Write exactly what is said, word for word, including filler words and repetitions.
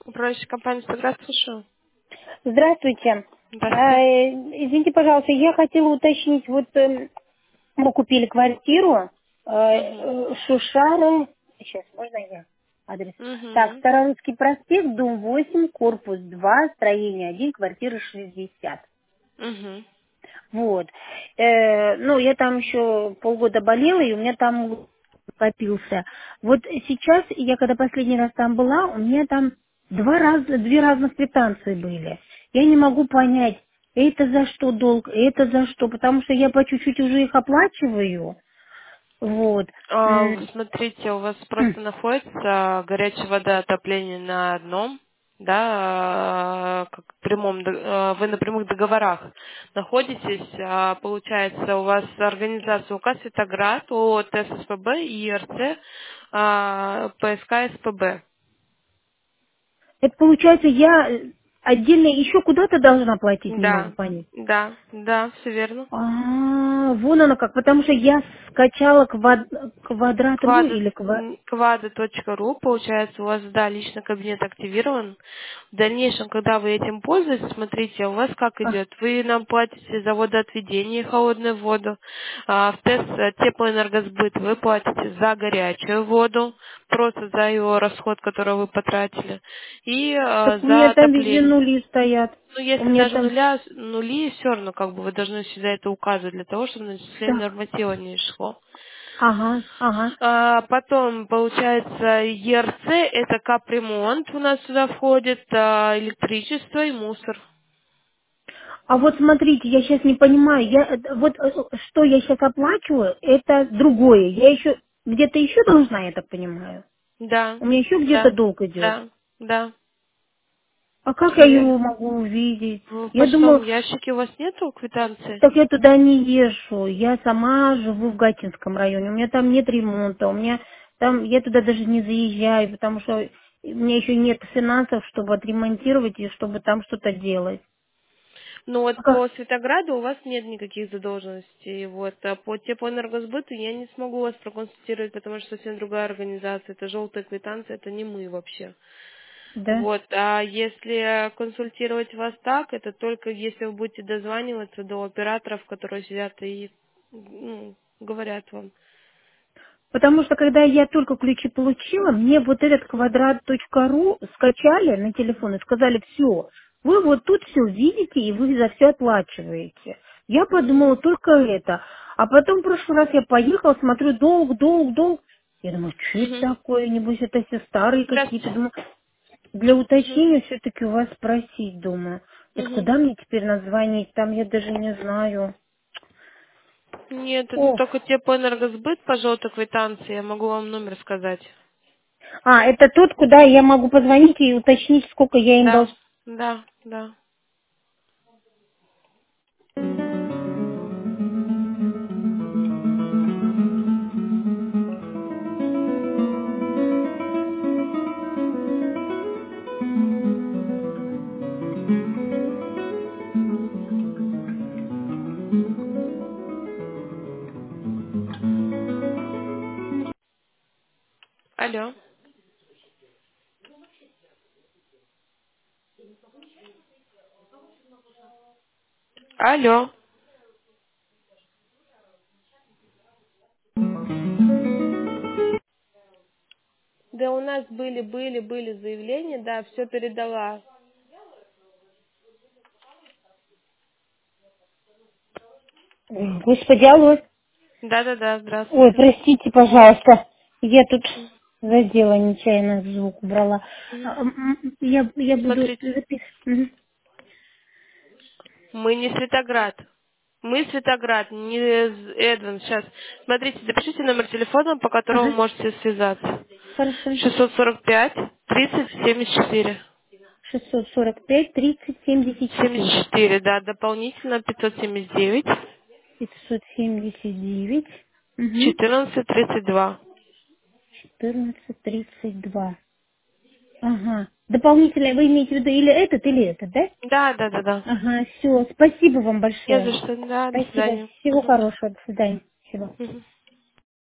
Управляющая компания «Стаград», слушаю. Здравствуйте. А, Здравствуйте. э, Извините, пожалуйста, я хотела уточнить, вот эм, мы купили квартиру, э, Угу. э, Шушары, сейчас, можно я адрес? Так, Угу. Старорусский проспект, дом восемь, корпус два, строение один, квартира шестьдесят. Угу. Вот. Э, ну, я там еще полгода болела, и у меня там копился. Вот сейчас, я когда последний раз там была, у меня там два раз, две разных квитанции были. Я не могу понять, это за что долг, это за что, потому что я по чуть-чуть уже их оплачиваю. Вот. А, М, смотрите, у вас просто находится горячая вода, отопление на одном, да, а, как в прямом, д- а, вы на прямых договорах находитесь, а, получается, у вас организация УК «Светоград», ООО ТССПБ и ИРЦ, а, ПСК СПБ. Это получается, я э, отдельно еще куда-то должна платить, не могу Да, понять. да, да, все верно. А, вон оно как, потому что я скачала квад... квадрат.ру Квада, или ква... точка ру, получается, у вас, да, личный кабинет активирован. В дальнейшем, когда вы этим пользуетесь, смотрите, у вас как А, идет? Вы нам платите за водоотведение и холодную воду. А в тест э, теплоэнергосбыт вы платите за горячую воду, просто за его расход, который вы потратили, и э, так у за меня там везде отопление. нули стоят. Ну, У если меня даже там... нуля, нули, все равно как бы вы должны всегда это указывать для того, чтобы начисление Так, норматива не шло. ага, ага. А, потом, получается, ЕРЦ, это капремонт у нас сюда входит, а, электричество и мусор. А вот смотрите, я сейчас не понимаю, я э, вот э, что я сейчас оплачиваю, это другое. Я еще где-то еще должна, я так понимаю. Да, У меня еще где-то да, долг идет. да, да, А как я все верно. его могу увидеть? В Я почтовом думала, ящике у вас нету квитанции? так я туда не езжу. Я сама живу в Гатинском районе. У меня там нет ремонта. У меня там, я туда даже не заезжаю, потому что у меня еще нет финансов, чтобы отремонтировать и чтобы там что-то делать. Ну вот А по как? Светограду у вас нет никаких задолженностей. Вот, а по теплоэнергосбыту я не смогу вас проконсультировать, потому что совсем другая организация. Это желтая квитанция, это не мы вообще. Да. Вот, а если консультировать вас так, это только если вы будете дозваниваться до операторов, которые сидят и ну, говорят вам. Потому что когда я только ключи получила, мне вот этот квадрат.ру скачали на телефон и сказали, все, вы вот тут все видите и вы за все оплачиваете. Я Мгм. подумала только это. А потом в прошлый раз я поехала, смотрю, долг, долг, долг. Я думаю, что это Мгм. такое, небось это все старые какие-то. Здравствуйте. Думаю, для Мгм. уточнения все-таки у вас спросить, думаю. Это Мгм. куда мне теперь назвонить? Там я даже не знаю. Нет, это Ох. только теплоэнергосбыт по желтой квитанции. Я могу вам номер сказать. А, это тот, куда я могу позвонить и уточнить, сколько я им Да, должна. да, да. Алло. Алло. Да у нас были, были, были заявления, да, все передала. Господи, алло. Да, да, да, Ой, здравствуйте. простите, пожалуйста. Я тут задела, нечаянно звук убрала. Мгм. А, м, м, Я, я буду Смотрите. записывать. Мы не Светоград. Мы Светоград, не Эдвин. Сейчас. Смотрите, запишите номер телефона, по которому Ага, можете связаться. хорошо. шестьсот сорок пять тридцать семьдесят четыре. шестьсот сорок пять тридцать семьдесят четыре. семьдесят четыре, да, дополнительно пятьсот семьдесят девять пятьсот семьдесят девять. Угу. четырнадцать тридцать два. четырнадцать тридцать два. Ага. Дополнительно вы имеете в виду или этот, или этот, да? Да, да, да, да. Ага, все. Спасибо вам Не за большое. что, да, до Спасибо. свидания. Всего Мгм. хорошего. До свидания. Спасибо. Мгм.